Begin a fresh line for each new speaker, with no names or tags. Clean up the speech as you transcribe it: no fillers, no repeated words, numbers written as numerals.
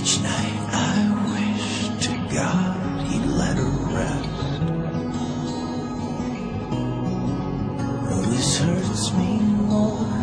Each night I wish to God he'd let her rest. Oh, this hurts me more